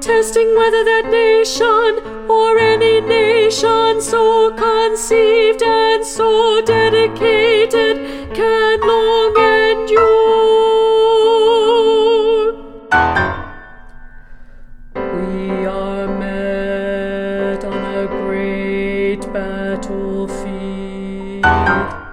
testing whether that nation or any nation so conceived and so dedicated can long endure. We are met on a great battlefield.